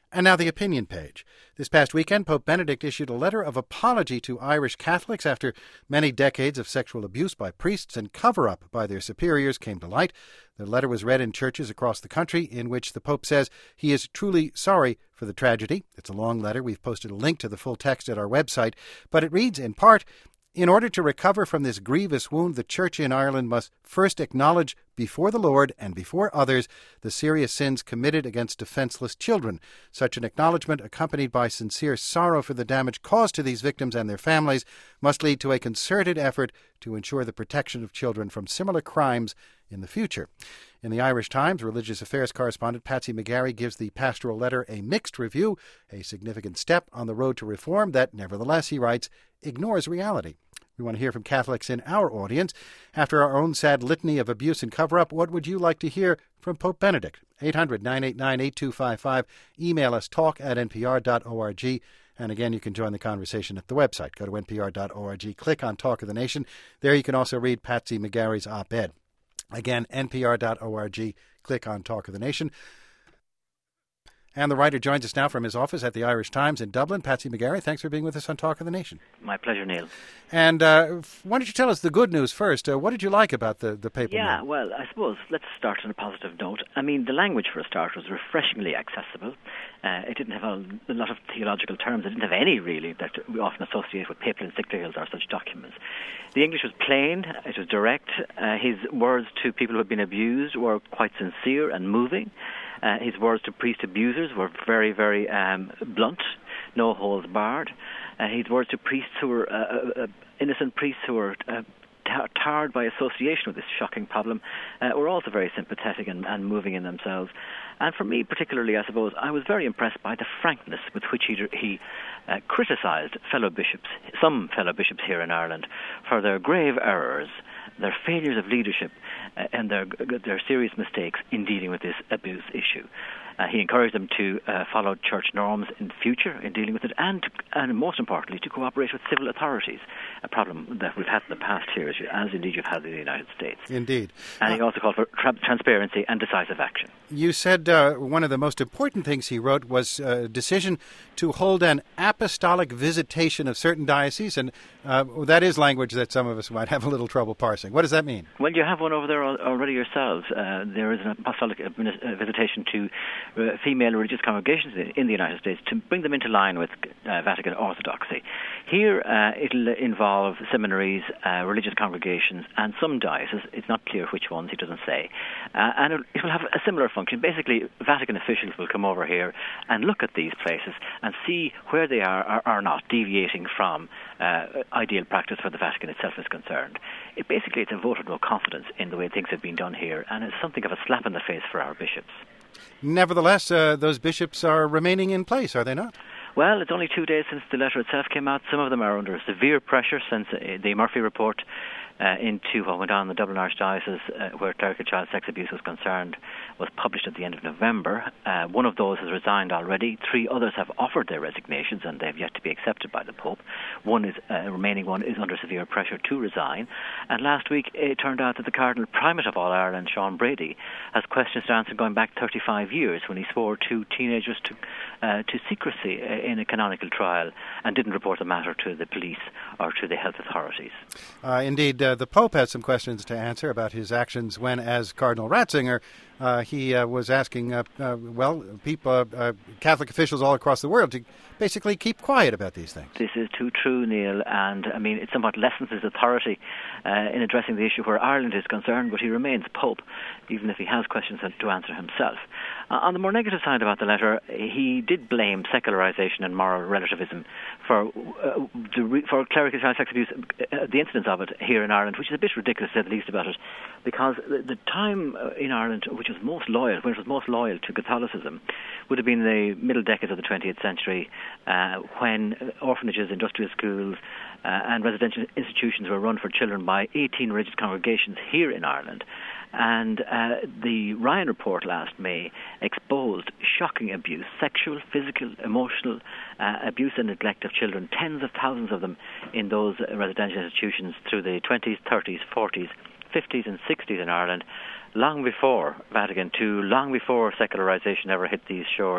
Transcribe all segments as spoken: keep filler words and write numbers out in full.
And now the opinion page. This past weekend, Pope Benedict issued a letter of apology to Irish Catholics after many decades of sexual abuse by priests and cover-up by their superiors came to light. The letter was read in churches across the country, in which the Pope says he is truly sorry for the tragedy. It's a long letter. We've posted a link to the full text at our website. But it reads, in part, "In order to recover from this grievous wound, the Church in Ireland must first acknowledge before the Lord and before others the serious sins committed against defenseless children. Such an acknowledgement, accompanied by sincere sorrow for the damage caused to these victims and their families, must lead to a concerted effort to ensure the protection of children from similar crimes in the future." In the Irish Times, religious affairs correspondent Patsy McGarry gives the pastoral letter a mixed review, a significant step on the road to reform that, nevertheless, he writes, ignores reality. We want to hear from Catholics in our audience. After our own sad litany of abuse and cover-up, what would you like to hear from Pope Benedict? eight hundred, nine eight nine, eight two five five. Email us talk at n p r dot org. And again, you can join the conversation at the website. Go to n p r dot org, click on Talk of the Nation. There you can also read Patsy McGarry's op-ed. Again, n p r dot org, click on Talk of the Nation. And the writer joins us now from his office at the Irish Times in Dublin. Patsy McGarry, thanks for being with us on Talk of the Nation. My pleasure, Neil. And uh, why don't you tell us the good news first? Uh, what did you like about the, the papal Yeah, note? well, I suppose let's start on a positive note. I mean, the language, for a start, was refreshingly accessible. Uh, it didn't have a, a lot of theological terms. It didn't have any, really, that we often associate with papal encyclicals or such documents. The English was plain, it was direct. Uh, his words to people who had been abused were quite sincere and moving. Uh, his words to priest abusers were very, very um, blunt, no holds barred. Uh, his words to priests who were, uh, uh, innocent priests who were uh, tar- tarred by association with this shocking problem, uh, were also very sympathetic and, and moving in themselves. And for me particularly, I suppose, I was very impressed by the frankness with which he, he uh, criticised fellow bishops, some fellow bishops here in Ireland, for their grave errors, their failures of leadership, uh, and their their serious mistakes in dealing with this abuse issue. Uh, he encouraged them to uh, follow church norms in the future in dealing with it, and, to, and most importantly, to cooperate with civil authorities, a problem that we've had in the past here, as, you, as indeed you've had in the United States. Indeed. And uh, he also called for tra- transparency and decisive action. You said uh, one of the most important things he wrote was a decision to hold an apostolic visitation of certain dioceses, and uh, that is language that some of us might have a little trouble parsing. What does that mean? Well, you have one over there already yourselves. Uh, there is an apostolic visitation to uh, female religious congregations in the United States to bring them into line with uh, Vatican orthodoxy. Here, uh, it'll involve seminaries, uh, religious congregations, and some dioceses. It's not clear which ones, he doesn't say. Uh, and it, it will have a similar function. Basically, Vatican officials will come over here and look at these places and see where they are or are not deviating from uh, ideal practice where the Vatican itself is concerned. It basically, it's a vote of no confidence in the way things have been done here, and it's something of a slap in the face for our bishops. Nevertheless, uh, those bishops are remaining in place, are they not? Well, it's only two days since the letter itself came out. Some of them are under severe pressure since uh, the Murphy report uh, into what went on in the Dublin Archdiocese, uh, where clerical child sex abuse was concerned, was published at the end of November. Uh, one of those has resigned already. Three others have offered their resignations, and they've yet to be accepted by the Pope. One is, uh, remaining one is under severe pressure to resign. And last week, it turned out that the Cardinal Primate of all Ireland, Sean Brady, has questions to answer going back thirty-five years when he swore two teenagers to uh, to secrecy in a canonical trial and didn't report the matter to the police or to the health authorities. Uh, indeed, uh, the Pope had some questions to answer about his actions when, as Cardinal Ratzinger, uh, he uh, was asking, uh, uh, well, people, uh, uh, Catholic officials all across the world to basically keep quiet about these things. This is too true, Neil, and I mean, it somewhat lessens his authority uh, in addressing the issue where Ireland is concerned, but he remains Pope, even if he has questions to answer himself. Uh, on the more negative side about the letter, he did blame secularization and moral relativism for uh, the re- for clerical child sex abuse, uh, the incidence of it here in Ireland, which is a bit ridiculous, to say the least about it, because the, the time in Ireland which was most loyal, when it was most loyal to Catholicism, would have been the middle decades of the twentieth century, uh, when orphanages, industrial schools, uh, and residential institutions were run for children by eighteen religious congregations here in Ireland. And uh, the Ryan report last May exposed shocking abuse, sexual, physical, emotional uh, abuse and neglect of children, tens of thousands of them in those residential institutions through the twenties, thirties, forties, fifties and sixties in Ireland, long before Vatican two, long before secularization ever hit these shores.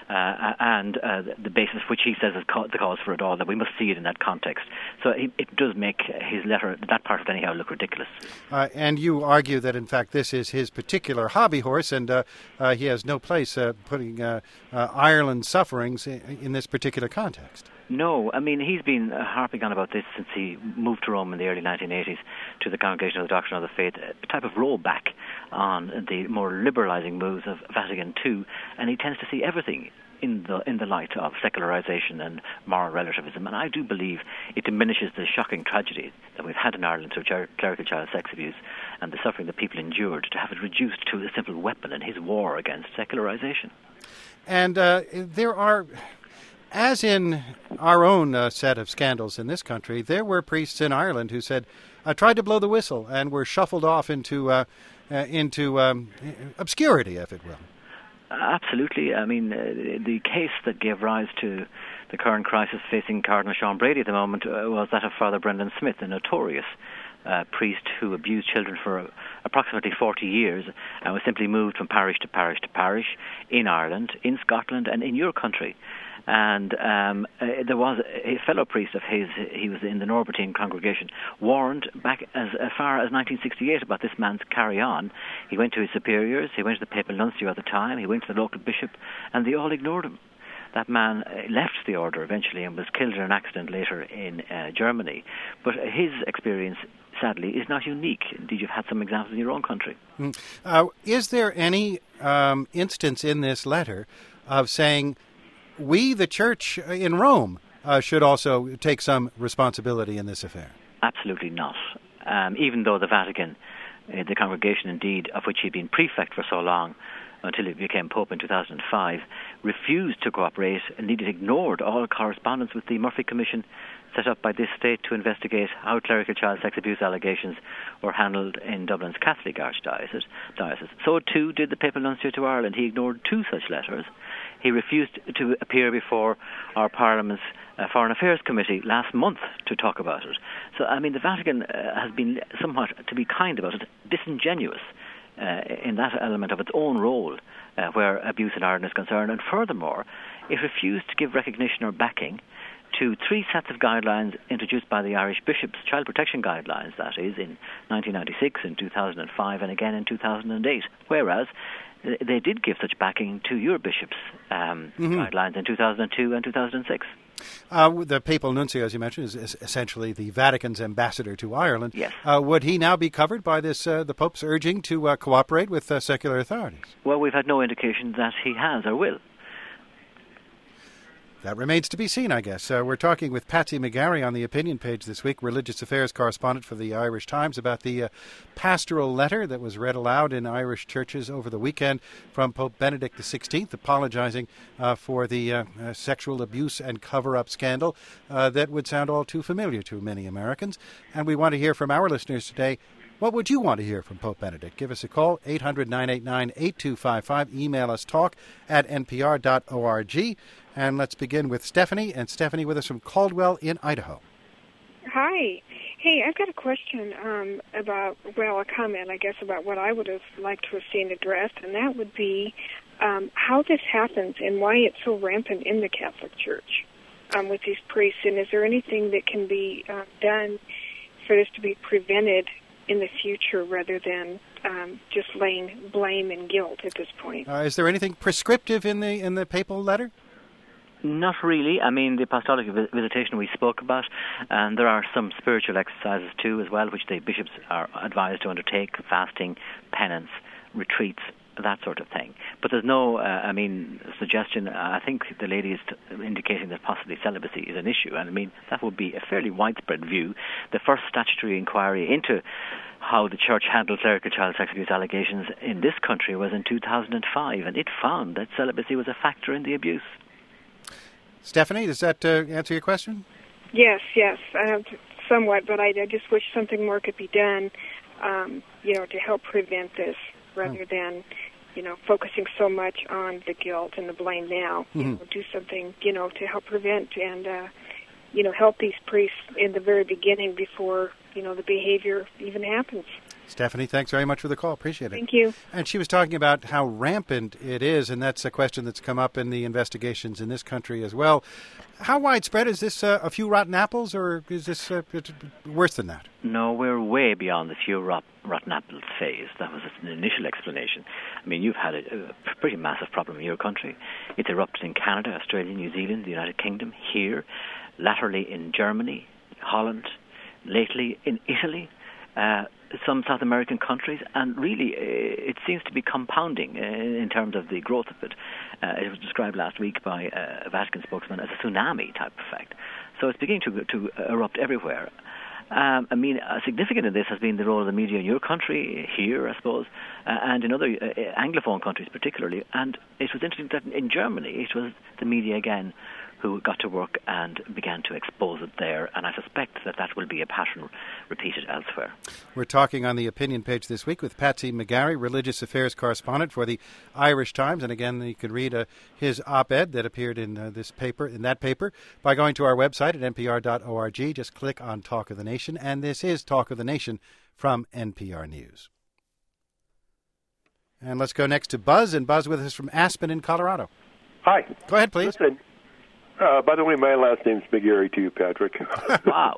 uh, and uh, the basis which he says is ca- the cause for it all, that we must see it in that context. So it, it does make his letter, that part of it anyhow, look ridiculous. Uh, and you argue that, in fact, this is his particular hobby horse, and uh, uh, he has no place uh, putting uh, uh, Ireland's sufferings in, in this particular context. No, I mean, he's been uh, harping on about this since he moved to Rome in the early nineteen eighties to the Congregation of the Doctrine of the Faith, a type of rollback on the more liberalizing moves of Vatican two, and he tends to see everything in the in the light of secularization and moral relativism. And I do believe it diminishes the shocking tragedy that we've had in Ireland through cher- clerical child sex abuse and the suffering that people endured, to have it reduced to a simple weapon in his war against secularization. And uh, there are... As in our own uh, set of scandals in this country, there were priests in Ireland who said, uh, tried to blow the whistle and were shuffled off into uh, uh, into um, obscurity, if it will. Absolutely. I mean, uh, the case that gave rise to the current crisis facing Cardinal Sean Brady at the moment uh, was that of Father Brendan Smith, a notorious uh, priest who abused children for uh, approximately forty years and was simply moved from parish to parish to parish in Ireland, in Scotland, and in your country. And um, uh, there was a fellow priest of his, he was in the Norbertine congregation, warned back as, as far as nineteen sixty-eight about this man's carry-on. He went to his superiors, he went to the papal nuncio at the time, he went to the local bishop, and they all ignored him. That man left the order eventually and was killed in an accident later in uh, Germany. But his experience, sadly, is not unique. Indeed, you've had some examples in your own country. Mm. Uh, is there any um, instance in this letter of saying, we, the Church in Rome, uh, should also take some responsibility in this affair? Absolutely not. Um, even though the Vatican, uh, the congregation indeed, of which he'd been prefect for so long, until he became Pope in two thousand five, refused to cooperate and indeed ignored all correspondence with the Murphy Commission set up by this state to investigate how clerical child sex abuse allegations were handled in Dublin's Catholic Archdiocese. Diocese. So too did the Papal Nuncio to Ireland. He ignored two such letters. He refused to appear before our Parliament's uh, Foreign Affairs Committee last month to talk about it. So, I mean, the Vatican uh, has been somewhat, to be kind about it, disingenuous uh, in that element of its own role uh, where abuse in Ireland is concerned. And furthermore, it refused to give recognition or backing to three sets of guidelines introduced by the Irish bishops, child protection guidelines, that is, in nineteen ninety-six, in two thousand five, and again in two thousand eight, whereas they did give such backing to your bishops' um, mm-hmm. guidelines in two thousand two and two thousand six. Uh, the Papal Nuncio, as you mentioned, is essentially the Vatican's ambassador to Ireland. Yes. Uh, would he now be covered by this, uh, the Pope's urging to uh, cooperate with uh, secular authorities? Well, we've had no indication that he has or will. That remains to be seen, I guess. Uh, we're talking with Patsy McGarry on the opinion page this week, religious affairs correspondent for the Irish Times, about the uh, pastoral letter that was read aloud in Irish churches over the weekend from Pope Benedict the sixteenth, apologizing uh, for the uh, uh, sexual abuse and cover-up scandal uh, that would sound all too familiar to many Americans. And we want to hear from our listeners today. What would you want to hear from Pope Benedict? Give us a call, eight hundred, nine eight nine, eight two five five. Email us, talk at n p r dot org. And let's begin with Stephanie. And Stephanie with us from Caldwell in Idaho. Hi. Hey, I've got a question um, about, well, a comment, I guess, about what I would have liked to have seen addressed, and that would be um, how this happens and why it's so rampant in the Catholic Church um, with these priests. And is there anything that can be uh, done for this to be prevented in the future rather than um, just laying blame and guilt at this point? Uh, is there anything prescriptive in the in the papal letter? Not really. I mean, the apostolic visitation we spoke about, and there are some spiritual exercises too as well, which the bishops are advised to undertake: fasting, penance, retreats, that sort of thing. But there's no, uh, I mean, suggestion. I think the lady is t- indicating that possibly celibacy is an issue, and I mean that would be a fairly widespread view. The first statutory inquiry into how the Church handled clerical child sex abuse allegations in this country was in two thousand five, and it found that celibacy was a factor in the abuse. Stephanie, does that uh, answer your question? Yes, yes, uh, somewhat, but I, I just wish something more could be done, um, you know, to help prevent this rather oh. than, you know, focusing so much on the guilt and the blame now. Mm-hmm. You know, do something, you know, to help prevent and, uh, you know, help these priests in the very beginning before, you know, the behavior even happens. Stephanie, thanks very much for the call. Appreciate it. Thank you. And she was talking about how rampant it is, and that's a question that's come up in the investigations in this country as well. How widespread is this? Uh, a few rotten apples, or is this uh, worse than that? No, we're way beyond the few rot, rotten apples phase. That was an initial explanation. I mean, you've had a, a pretty massive problem in your country. It's erupted in Canada, Australia, New Zealand, the United Kingdom, here, latterly in Germany, Holland, lately in Italy, uh, some South American countries, and really uh, it seems to be compounding uh, in terms of the growth of it. Uh, it was described last week by a Vatican spokesman as a tsunami type effect. So it's beginning to to erupt everywhere. Um, I mean, uh, significant in this has been the role of the media in your country, here, I suppose, uh, and in other uh, Anglophone countries particularly. And it was interesting that in Germany, it was the media again who got to work and began to expose it there. And I suspect that that will be a pattern repeated elsewhere. We're talking on the opinion page this week with Patsy McGarry, religious affairs correspondent for the Irish Times. And again, you can read uh, his op-ed that appeared in uh, this paper, in that paper, by going to our website at n p r dot org. Just click on Talk of the Nation. And this is Talk of the Nation from N P R News. And let's go next to Buzz. And Buzz with us from Aspen in Colorado. Hi. Go ahead, please. Listen, uh, by the way, my last name's McGarry too, Patrick. Wow.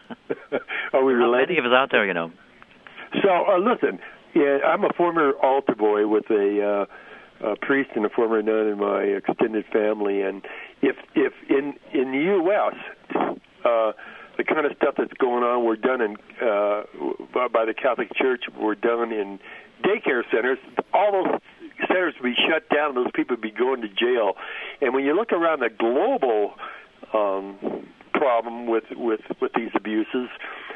Are we Not related? many of us out there, you know. So, uh, listen, yeah, I'm a former altar boy with a, uh, a priest and a former nun in my extended family, and if if in in the U S uh, the kind of stuff that's going on, we're done in uh, by, by the Catholic Church, we're done in daycare centers. All those centers would be shut down, those people would be going to jail. And when you look around the global um, problem with, with, with these abuses,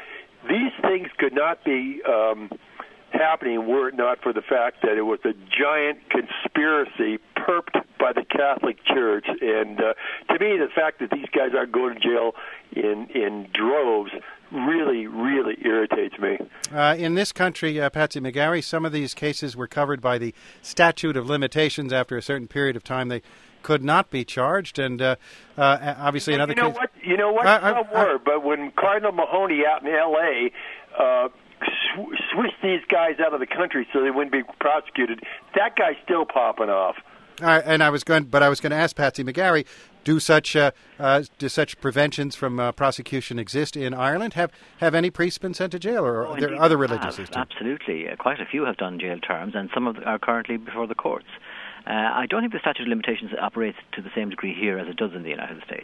these things could not be um, happening were it not for the fact that it was a giant conspiracy perped by the Catholic Church. And uh, to me, the fact that these guys aren't going to jail in, in droves really, really irritates me. Uh, in this country, uh, Patsy McGarry, some of these cases were covered by the statute of limitations. After a certain period of time, they could not be charged, and uh, uh, obviously well, another you know case. What, you know what? Uh, Some uh, were, but when Cardinal Mahoney out in L A uh, sw- swished these guys out of the country so they wouldn't be prosecuted, that guy's still popping off. Uh, and I was going, but I was going to ask Patsy McGarry: Do such uh, uh, do such preventions from uh, prosecution exist in Ireland? Have have any priests been sent to jail, or Oh, are there indeed other they religious have. systems? Absolutely. Uh, quite a few have done jail terms, and some of them are currently before the courts. Uh, I don't think the statute of limitations operates to the same degree here as it does in the United States.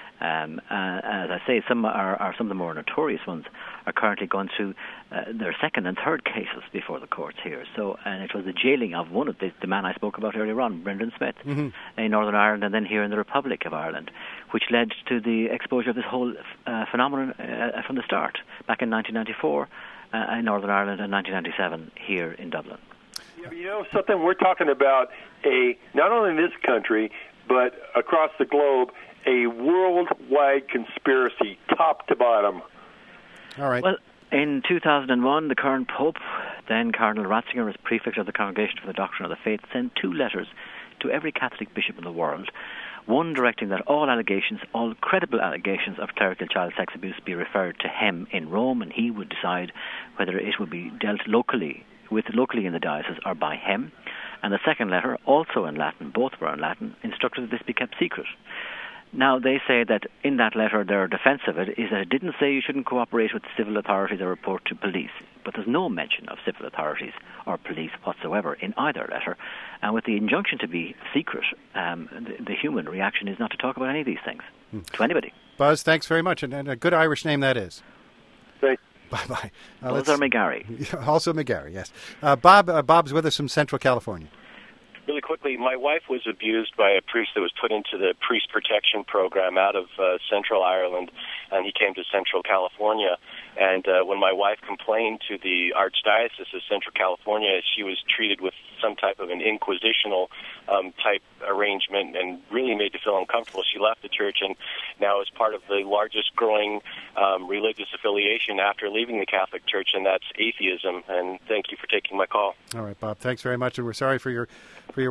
Um, uh, as I say, some are, are some of the more notorious ones are currently going through uh, their second and third cases before the courts here. So, and it was the jailing of one of the, the man I spoke about earlier on, Brendan Smith, mm-hmm. in Northern Ireland, and then here in the Republic of Ireland, which led to the exposure of this whole uh, phenomenon uh, from the start, back in nineteen ninety-four uh, in Northern Ireland and nineteen ninety-seven here in Dublin. Yeah, you know something, we're talking about a not only in this country but across the globe, a worldwide conspiracy, top to bottom. All right. Well, in two thousand one, the current Pope, then Cardinal Ratzinger, as prefect of the Congregation for the Doctrine of the Faith, sent two letters to every Catholic bishop in the world, one directing that all allegations, all credible allegations of clerical child sex abuse be referred to him in Rome, and he would decide whether it would be dealt locally with locally in the diocese or by him. And the second letter, also in Latin, both were in Latin, instructed that this be kept secret. Now, they say that in that letter, their defense of it is that it didn't say you shouldn't cooperate with civil authorities or report to police. But there's no mention of civil authorities or police whatsoever in either letter. And with the injunction to be secret, um, the, the human reaction is not to talk about any of these things hmm. to anybody. Buzz, thanks very much. And, and a good Irish name that is. Thanks. Bye-bye. Uh, Buzz or McGarry. Also McGarry, yes. Uh, Bob, uh, Bob's with us from Central California. Really quickly, my wife was abused by a priest that was put into the priest protection program out of uh, Central Ireland, and he came to Central California. And uh, when my wife complained to the Archdiocese of Central California, she was treated with some type of an inquisitional um, type arrangement and really made to feel uncomfortable. She left the church and now is part of the largest growing um, religious affiliation after leaving the Catholic Church, and that's atheism. And thank you for taking my call. All right, Bob. Thanks very much, and we're sorry for your for your wife.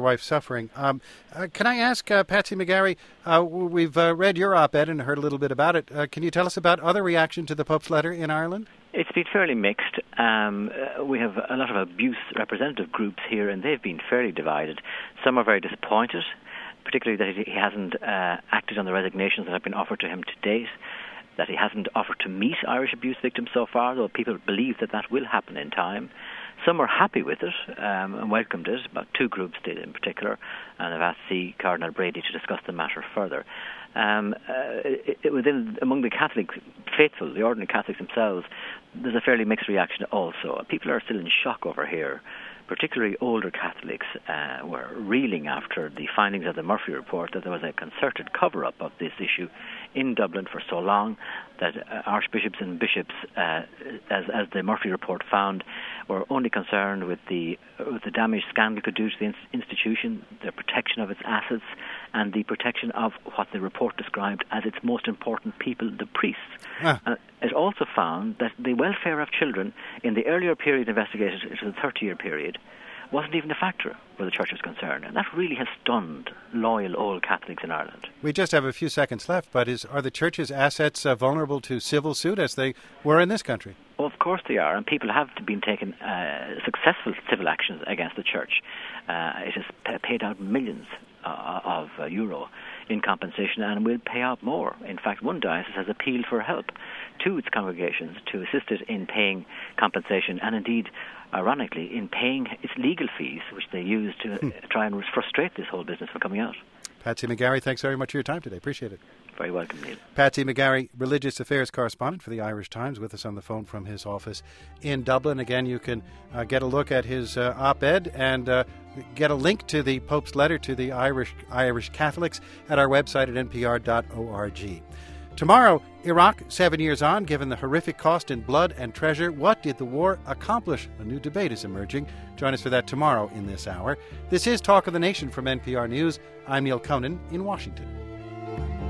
wife suffering. Um, uh, can I ask, uh, Patsy McGarry, uh, we've uh, read your op-ed and heard a little bit about it. Uh, can you tell us about other reaction to the Pope's letter in Ireland? It's been fairly mixed. Um, uh, we have a lot of abuse representative groups here, and they've been fairly divided. Some are very disappointed, particularly that he hasn't uh, acted on the resignations that have been offered to him to date, that he hasn't offered to meet Irish abuse victims so far, though people believe that that will happen in time. Some are happy with it um, and welcomed it. About two groups did in particular, and have asked C. Cardinal Brady to discuss the matter further. Um, uh, it, it, within among the Catholic faithful, the ordinary Catholics themselves, there's a fairly mixed reaction also. People are still in shock over here. Particularly older Catholics uh, were reeling after the findings of the Murphy report that there was a concerted cover-up of this issue in Dublin for so long, that uh, archbishops and bishops, uh, as, as the Murphy report found, were only concerned with the with the damage scandal could do to the in- institution, the protection of its assets, and the protection of what the report described as its most important people, the priests. Ah. Uh, it also found that the welfare of children in the earlier period investigated, into the thirty-year period, wasn't even a factor where the Church was concerned. And that really has stunned loyal old Catholics in Ireland. We just have a few seconds left, but is are the Church's assets uh, vulnerable to civil suit as they were in this country? Well, of course they are, and people have been taking uh, successful civil actions against the Church. Uh, it has p- paid out millions uh, of uh, euro in compensation and will pay out more. In fact, one diocese has appealed for help to its congregations to assist it in paying compensation and indeed, ironically, in paying its legal fees, which they use to hmm. try and frustrate this whole business from coming out. Patsy McGarry, thanks very much for your time today. Appreciate it. Very welcome, Neil. Patsy McGarry, Religious Affairs Correspondent for the Irish Times, with us on the phone from his office in Dublin. Again, you can uh, get a look at his uh, op-ed and uh, get a link to the Pope's letter to the Irish Irish Catholics at our website at n p r dot org. Tomorrow, Iraq, seven years on, given the horrific cost in blood and treasure, what did the war accomplish? A new debate is emerging. Join us for that tomorrow in this hour. This is Talk of the Nation from N P R News. I'm Neil Conan in Washington.